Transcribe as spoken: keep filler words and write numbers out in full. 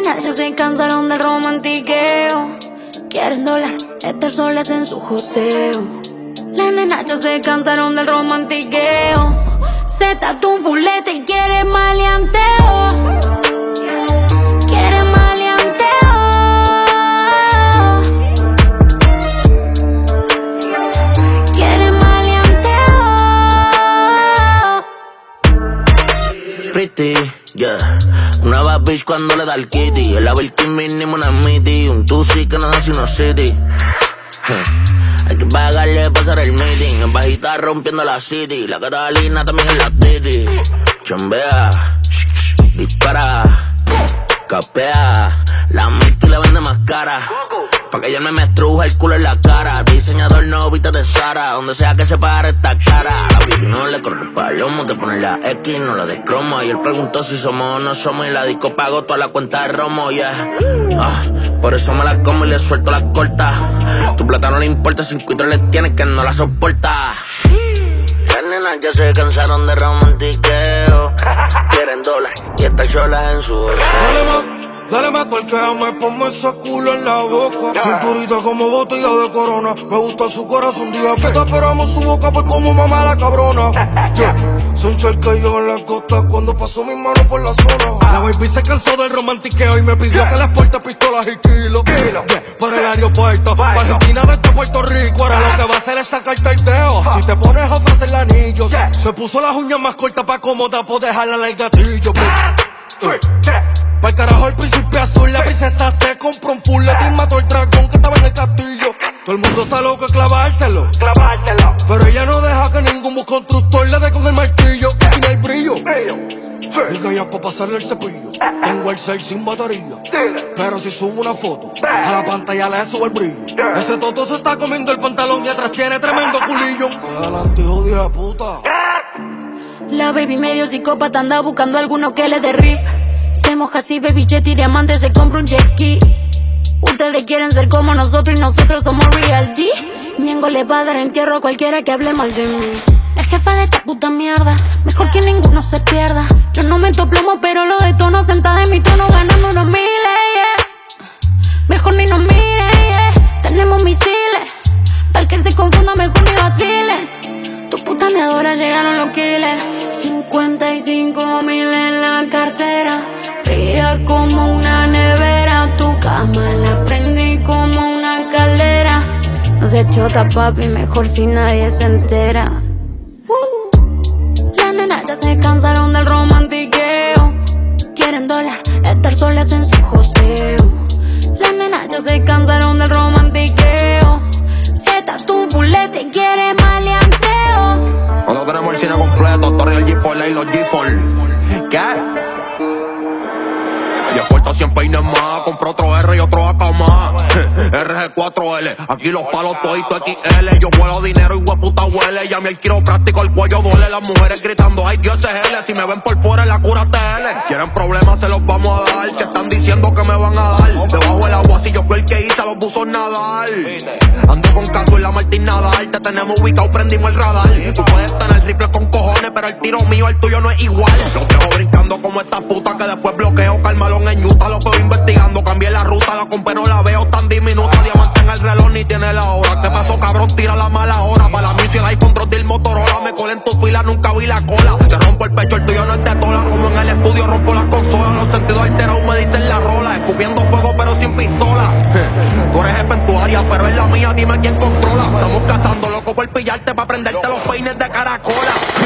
nenas ya se cansaron del romantiqueo. Quieren dólar, estar solas en su joseo. Las nenas ya se cansaron del romantiqueo. Se tatuó un fulete y quiere maleanteo. Quiere maleanteo. Quiere maleanteo. Pretty, yeah. Una bad bitch cuando le da el kitty. El Abertín mínimo una miti. Un tusi que no hace una city. Hay que pagarle para hacer el meeting. En bajita rompiendo la city. La Catalina también es la titi. Chambea, dispara, capea. La Milky le vende más cara. Pa' que ella me me estruja el culo en la cara. Diseñador no, viste de Sara. Donde sea que se pare esta cara. A la baby no le corre el palomo. Te pone la X, no la descromo. Y él preguntó si somos o no somos. Y la disco pagó toda la cuenta de romo, yeah. Ah, por eso me la como y le suelto las cortas. Tu plata no le importa, cinco y le tienes que no la soporta. Las nenas ya se cansaron de romantiqueo. Quieren dólares y estar solas en su bolsillo. Dale más tuerquéame, ponme ese culo en la boca. Cinturita como botella de corona. Me gusta su corazón, diga que te esperamos su boca, pues como mamá la cabrona. Yeah. Son charquillos en la costa cuando pasó mis manos por la zona. La baby se cansó del romantiqueo y me pidió que les porte pistolas y kilos. Yeah. Para el aeropuerto, para Argentina desde Puerto Rico. Ahora lo que va a hacer es sacarte el dedo. Si te pones a ofrecerle anillos, se puso las uñas más cortas pa' cómoda poder jalarle el gatillo. Pa'l carajo el príncipe azul, la princesa se compró un fullet y mató el dragón que estaba en el castillo. Todo el mundo está loco de clavárselo, clavárselo. Pero ella no deja que ningún constructor le dé con el martillo. Tiene el brillo, y que ya pa' pasarle el cepillo. Tengo el cel sin batería, pero si subo una foto, a la pantalla le subo el brillo. Ese toto se está comiendo el pantalón y atrás tiene tremendo culillo. Adelante, hijo de puta. La baby medio psicópata anda buscando alguno que le dé rip. Se moja así, baby jet y diamante, se compra un jet ski. Ustedes quieren ser como nosotros y nosotros somos real G. Ñengo le va a dar entierro a cualquiera que hable mal de mí. La jefa de esta puta mierda, mejor que ninguno se pierda. Yo no meto plomo, pero lo detono sentada en mi tono ganando unos miles, yeah. Mejor ni nos miren, yeah. Tenemos misiles, para el que se confunda mejor ni vacilen. Tu puta me adora, llegaron los killers. cincuenta y cinco mil en la cartera, fría como una nevera. Tu cama la prendí como una caldera. No se chota, papi, mejor si nadie se entera. uh. Las nenas ya se cansaron del romantiqueo. Quieren dólar, estar solas en su joseo. Las nenas ya se cansaron del romantiqueo. Se tatuó un fulete y quiere maleanteo. Cuando tenemos el cine completo, Torre el G-Pol y los G-Pol. ¿Qué? Yo corto cien peines más, compro otro R y otro A K más. R G cuatro L, aquí los palos toditos X L. Yo vuelo dinero y hueputa huele. Ya a mí el quiropráctico, el cuello duele. Las mujeres gritando, ay Dios es L. Si me ven por fuera en la cura T L. Quieren problemas, se los vamos a dar. Que están diciendo que me van a dar. Debajo del agua, si yo fui el que hice a los buzos nadar. Ando con Caso y la Martín Nadal. Te tenemos ubicado, prendimos el radar. Tú puedes tener rifle con cojones, pero el tiro mío, el tuyo no es igual. Los dejo brincando como esta puta que después bloqueo. Carmalón en Utah, lo veo investigando. Cambié la ruta, la compré, no la veo tan diminuta. Diamante en el reloj, ni tiene la hora. ¿Qué pasó, cabrón? Tira la mala hora. Para la misión hay control del Motorola. Me colé en tu fila, nunca vi la cola. Te rompo el pecho, el tuyo no es de tola. Como en el estudio rompo las consolas. Los sentidos alterados me dicen la rola. Escupiendo fuego, pero sin pistola. Tú eres jefe en tu área, pero en la mía, dime quién controla. Estamos cazando, loco, por pillarte, pa' prenderte los peines de caracola.